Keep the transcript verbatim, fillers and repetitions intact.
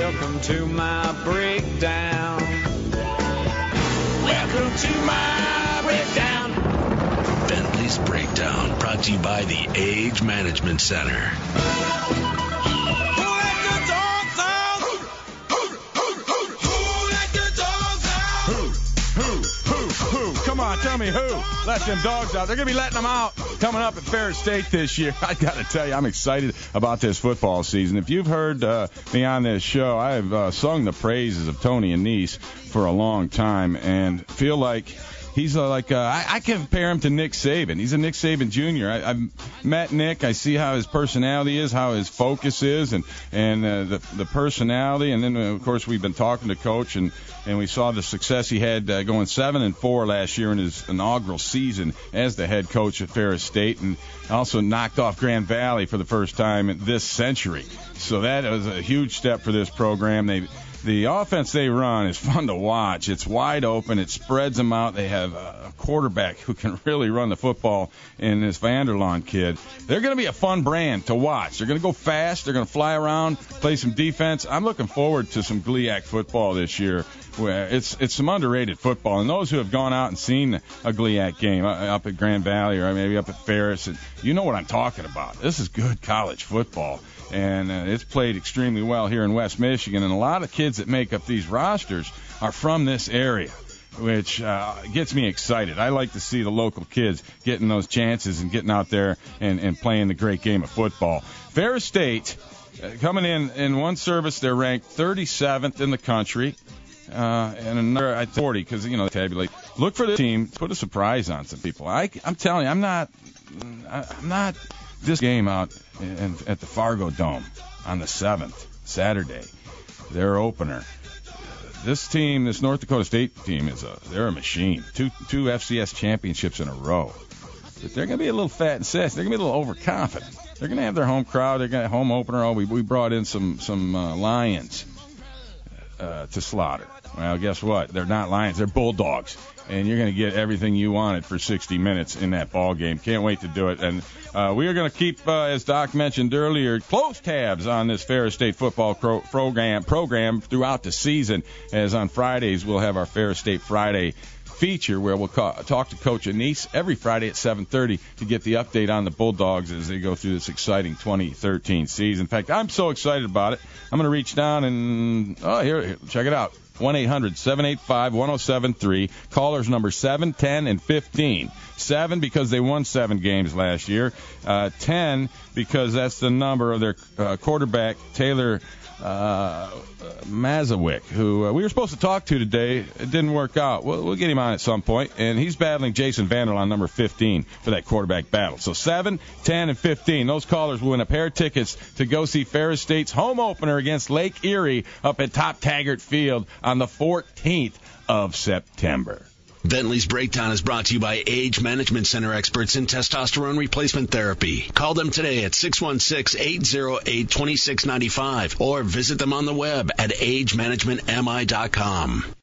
Welcome to my breakdown. Welcome to my breakdown. Bentley's Breakdown, brought to you by the Age Management Center. Come on, tell me who let them dogs out. They're going to be letting them out coming up at Ferris State this year. I got to tell you, I'm excited about this football season. If you've heard uh, me on this show, I've uh, sung the praises of Tony Annese for a long time and feel like he's uh, like, uh, I, I compare him to Nick Saban. He's a Nick Saban Junior I, I've met Nick. I see how his personality is, how his focus is, and, and uh, the, the personality. And then, uh, of course, we've been talking to Coach, and, and we saw the success he had uh, going seven and four last year in his inaugural season as the head coach at Ferris State, and also knocked off Grand Valley for the first time in this century. So that was a huge step for this program. They The offense they run is fun to watch. It's wide open. It spreads them out. They have a quarterback who can really run the football in this Vanderlaan kid. They're going to be a fun brand to watch. They're going to go fast. They're going to fly around, play some defense. I'm looking forward to some GLIAC football this year. Where it's it's some underrated football. And those who have gone out and seen a GLIAC game up at Grand Valley or maybe up at Ferris, and you know what I'm talking about. This is good college football. And uh, it's played extremely well here in West Michigan. And a lot of kids that make up these rosters are from this area, which uh, gets me excited. I like to see the local kids getting those chances and getting out there and, and playing the great game of football. Ferris State, uh, coming in in one service, they're ranked thirty-seventh in the country. Uh, and another at forty, because, you know, tabulate. Look for this team. Put a surprise on some people. I, I'm telling you, I'm not, I'm not this game out in, at the Fargo Dome on the seventh, Saturday, their opener. This team, this North Dakota State team, is a they're a machine. Two two F C S championships in a row. But they're going to be a little fat and sassy. They're going to be a little overconfident. They're going to have their home crowd. They're going to have home opener. Oh, we we brought in some some uh, Lions uh, to slaughter. Well, guess what? They're not Lions. They're Bulldogs. And you're going to get everything you wanted for sixty minutes in that ball game. Can't wait to do it. And uh, we are going to keep, uh, as Doc mentioned earlier, close tabs on this Ferris State football pro- program program throughout the season. As on Fridays, we'll have our Ferris State Friday feature where we'll ca- talk to Coach Annese every Friday at seven thirty to get the update on the Bulldogs as they go through this exciting twenty thirteen season. In fact, I'm so excited about it. I'm going to reach down and, oh, here, here check it out. one eight hundred seven eight five one oh seven three. Callers number seven, ten, and fifteen. seven because they won seven games last year. Uh, ten because that's the number of their uh, quarterback, Taylor uh, Mazowick, who uh, we were supposed to talk to today. It didn't work out. We'll, we'll get him on at some point. And he's battling Jason Vanderlaan, number fifteen, for that quarterback battle. So seven, ten, and fifteen. Those callers will win a pair of tickets to go see Ferris State's home opener against Lake Erie up at Top Taggart Field on the fourteenth of September. Bentley's Breakdown is brought to you by Age Management Center, experts in testosterone replacement therapy. Call them today at six one six, eight oh eight, two six nine five or visit them on the web at age management m i dot com.